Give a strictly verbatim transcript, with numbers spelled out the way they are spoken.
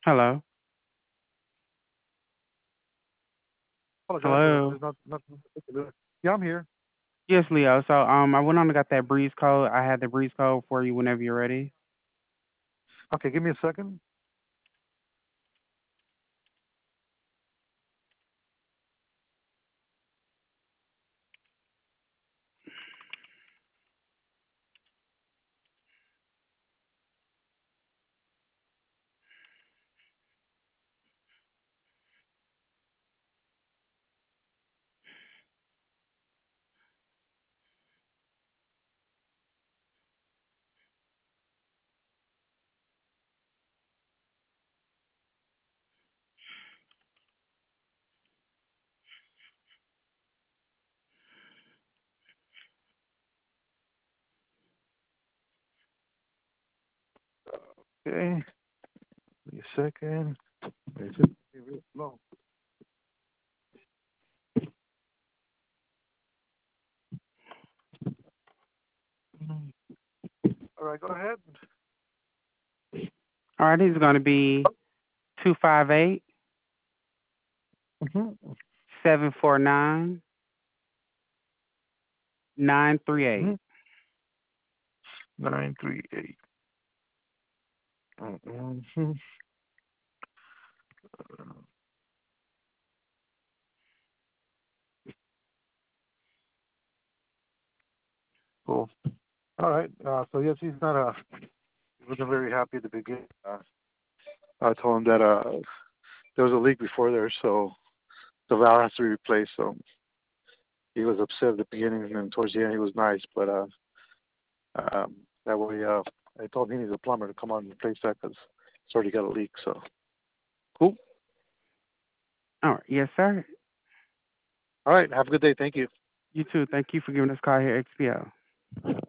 Hello. Apologize. Uh, Hello. there's not nothing to do. Yeah, I'm here. Yes, Leo. So um I went on and got that breeze code. I had the breeze code for you whenever you're ready. Okay, give me a second. Okay, give me a second. It's just real slow. Mm. All right, go ahead. All right, he's gonna be two five eight, Mm-hmm. seven four nine, nine three Mm-hmm. eight. Nine three eight. Mm-hmm. Cool. All right. Uh, so yes, he's not uh he wasn't very happy at the beginning. Uh, I told him that uh there was a leak before there, so the valve has to be replaced. So he was upset at the beginning, and then towards the end he was nice. But uh, um, that way, uh, I told him he needs a plumber to come out and replace that because it's already got a leak. So cool. All right, yes, sir. All right. Have a good day. Thank you. You too. Thank you for giving us a call here, X P O.